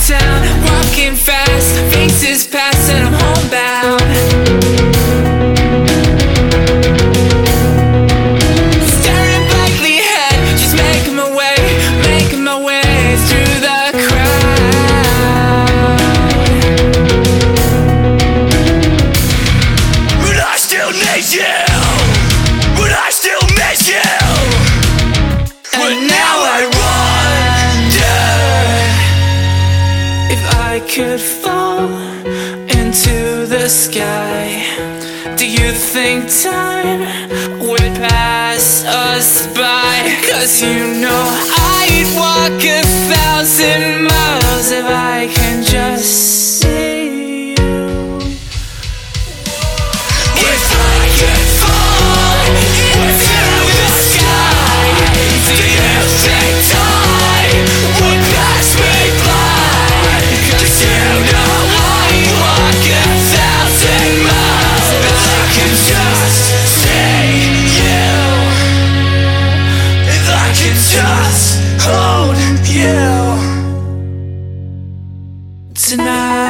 town, walking fast, faces pass and I'm homebound. Staring blankly ahead, just making my way through the crowd. But I still need you, but I still miss you. And now I wonder if I could fall into the sky. Do you think time would pass us by? 'Cause you know I'd walk 1,000 miles if I can just see you. If I could fall into the sky, do you think time would pass me by? 'Cause you know I'd walk 1,000 miles if I can just see you. If I could just hold you tonight.